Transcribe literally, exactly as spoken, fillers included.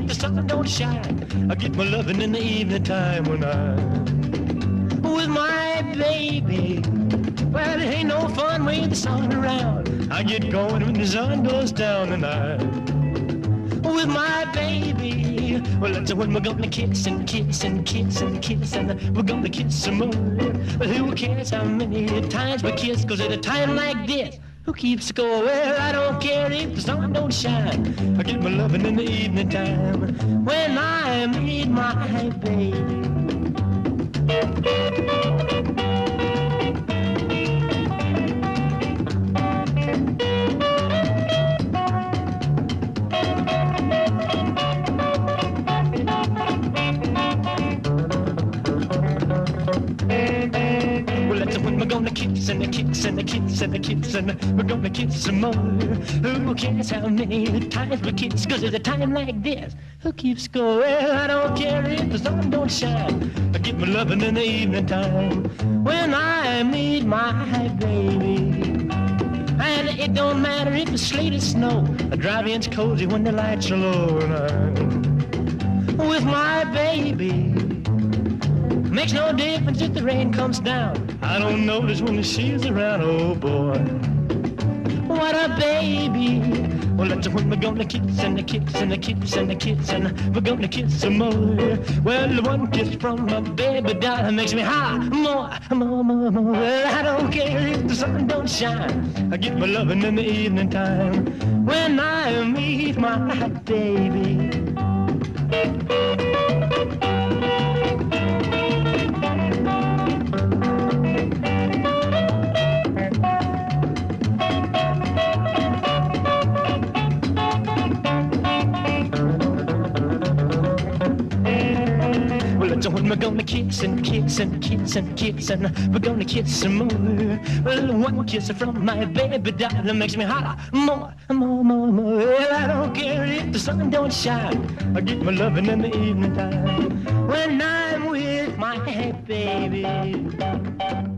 if the sun don't shine. I get my loving in the evening time when I'm with my baby. Well, it ain't no fun with the sun around. I get going when the sun goes down, and I'm with my baby. Well, that's when we're gonna kiss and kiss and kiss and kiss, and we're gonna kiss some more. But who cares how many times we kiss? Cause at a time like this, who keeps score? Well, I don't care if the sun don't shine. I get my loving in the evening time when I meet my baby. We're gonna kiss and a kiss and a kiss and a kiss, and we're gonna kiss some more. Who cares how many times we kiss? Cause at a time like this, who keeps score? Well, I don't care if the sun don't shine. I get my loving in the evening time when I meet my baby. And it don't matter if it's sleet or snow, the drive-in's cozy when the lights are low, and I'm with my baby. Makes no difference if the rain comes down. I don't notice when she's around, oh boy. What a baby. Well, that's when we're gonna kiss and a kiss and a kiss and a kiss, and we're gonna kiss some more. Well, the one kiss from my baby doll makes me high, more, more, more, more. Well, I don't care if the sun don't shine. I get my loving in the evening time when I meet my baby. So when we're gonna kiss and kiss and kiss and kiss, and we're gonna kiss some more. Well, one kiss from my baby doll makes me holler more, more, more, more. Well, I don't care if the sun don't shine. I get my loving in the evening time when I'm with my baby.